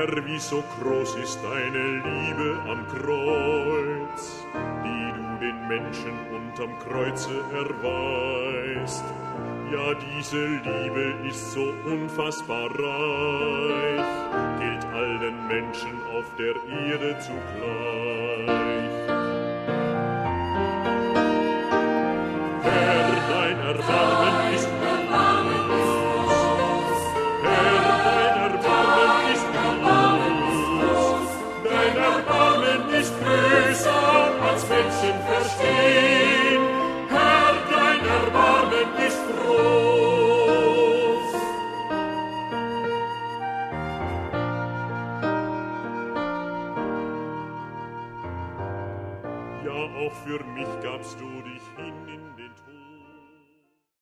Herr, wie so groß ist deine Liebe am Kreuz, die du den Menschen unterm Kreuze erweist. Ja, diese Liebe ist so unfassbar reich, gilt allen Menschen auf der Erde zugleich. Herr, dein Erbarmen ist groß. Herr, dein Erbarmen ist groß. Dein Erbarmen ist größer, als Menschen verstehen. Herr, dein Erbarmen ist groß. Ja, auch für mich gabst du dich hin in